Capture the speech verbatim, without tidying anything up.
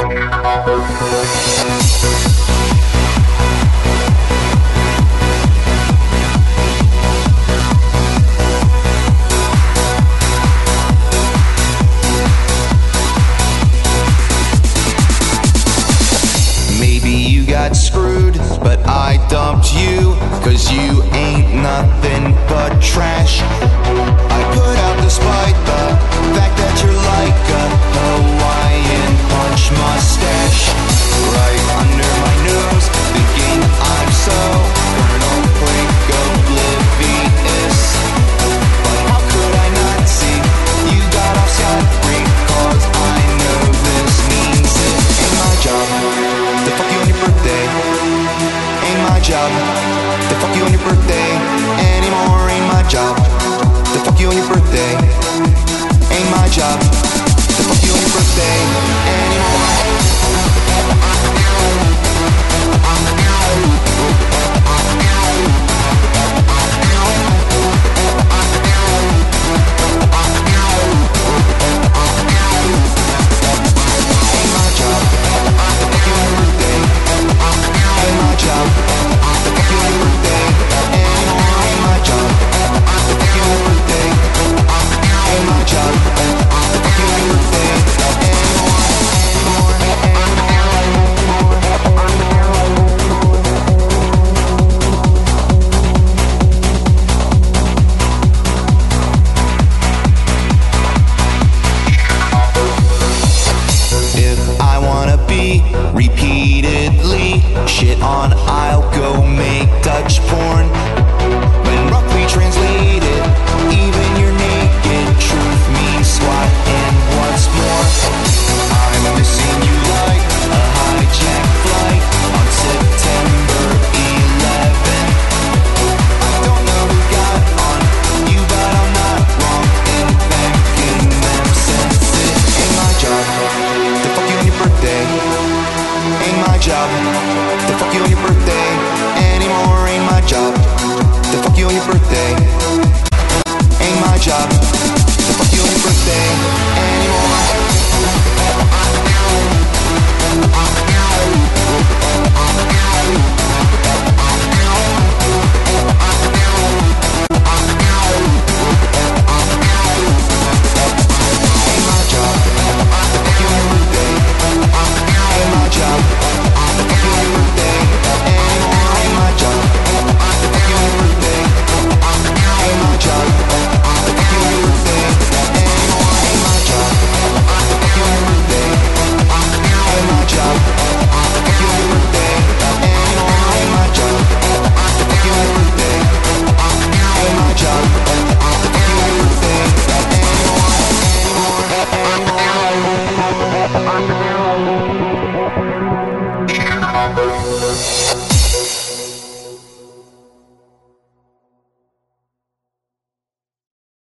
Maybe you got screwed, but I dumped you, cause you ain't nothing but trash. I put out despite the fact that you're like a Hawaiian punch mustache. Right under my nose, thinking I'm so Colonel Blake oblivious. But how could I not see you got off scot-free? Cause I know this means it ain't my job to fuck you on your birthday. Ain't my job to fuck you on your birthday anymore. Ain't my job to fuck you on your birthday. Ain't my job to fuck you on your birthday anymore. Repeatedly shit on, I'll go make Dutch porn. When roughly translated, even your naked truth means squat. And what's more, I'm missing you like a hijacked flight on September eleventh. I don't know who got on you, but I'm not wrong in thanking them, since it ain't my job to fuck you on your birthday. Ain't my job to fuck you on your birthday anymore. Ain't my job to fuck you on your birthday. Ain't my job to fuck you on your birthday anymore. Thank you.